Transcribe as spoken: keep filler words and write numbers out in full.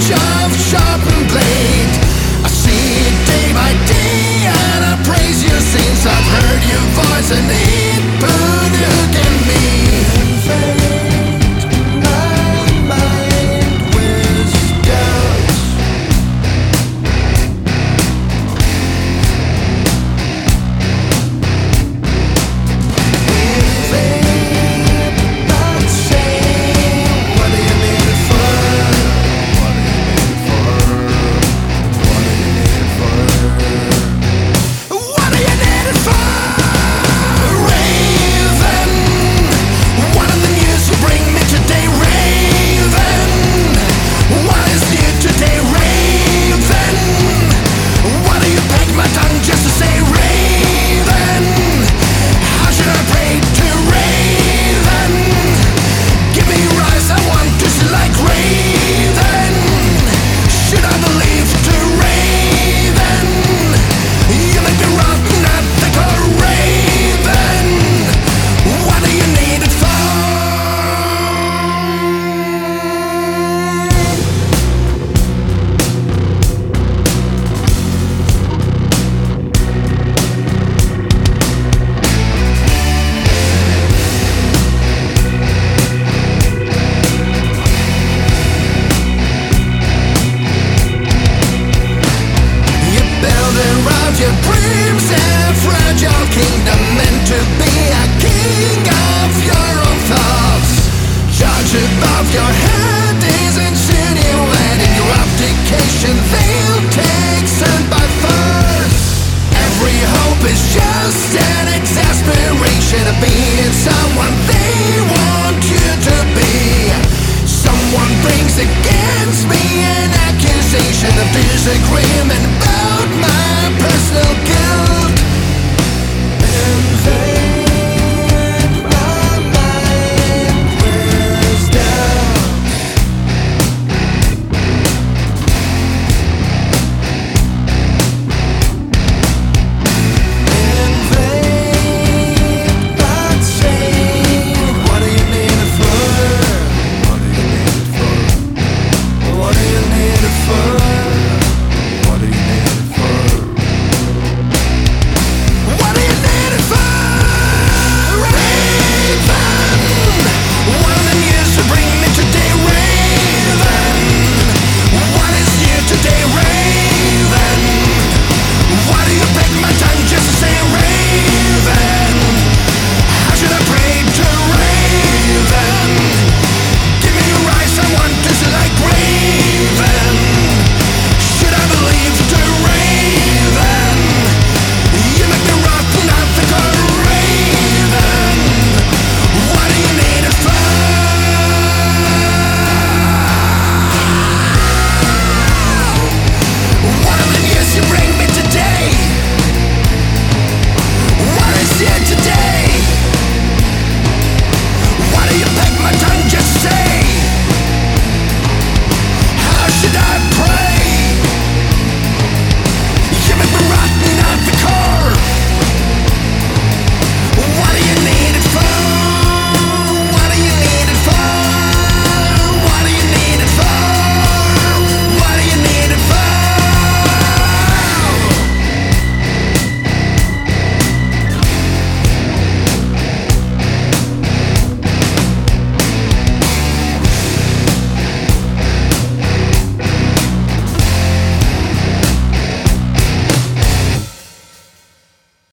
edge of sharpened blade. I see it day by day and I praise you since I've heard your voice and it put a hook in me. My mind whispers. Not say, what do you need it for? What do you need it for? What do you need it for? What do you need it for? Raven, what are the news you bring me today, Raven? What is new today, Raven? What do you beg my tongue just to say, Raven? How should I pray to Raven? Give me your eyes, I want to see like Raven. Should I believe to Raven? You make me rock, not the core, Raven. What do you need it for? You build around your dreams a fragile kingdom meant to be a king of your own thoughts. Judge above your head is insinuating your abdication. They'll take sin by force. Every hope is just an exasperation of being someone they want you to be. Someone brings against me an accusation of disagreement.